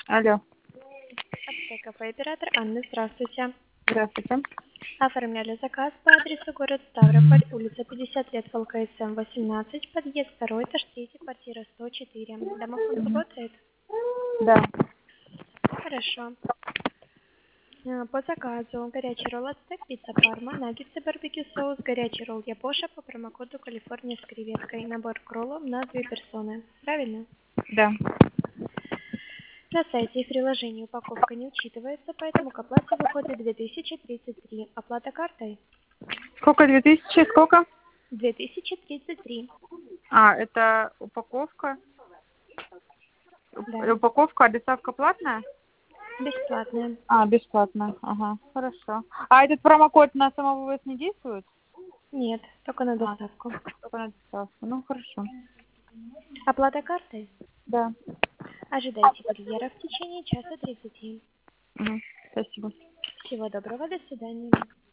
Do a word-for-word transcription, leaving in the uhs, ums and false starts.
Алло, Аптека по оператор Анны, здравствуйте. здравствуйте. Оформляли заказ по адресу город Ставрополь, улица пятьдесят лет, ВЛКСМ восемнадцать, подъезд второй, этаж третий, квартира сто четыре. Домофон Мгм. работает? Да. Хорошо. Э, По заказу горячий ролл ацтек, пицца парма, наггетсы барбекю соус, горячий ролл япоша по промокоду Калифорния с креветкой. Набор к роллам на две персоны. Правильно? Да. На сайте и в приложении упаковка не учитывается, поэтому к оплате выходит две тысячи тридцать три. Оплата картой? Сколько, две тысячи, сколько? две тысячи тридцать три. А, это упаковка. Да, Уп- Упаковка, а доставка платная? бесплатная. А, бесплатная. Ага, хорошо. А этот промокод на самовывоз не действует? Нет, только на А, доставку. только на доставку. Ну, хорошо. Оплата картой? Да. Ожидайте курьера в течение часа тридцати. Мгм. Спасибо. Всего доброго, до свидания.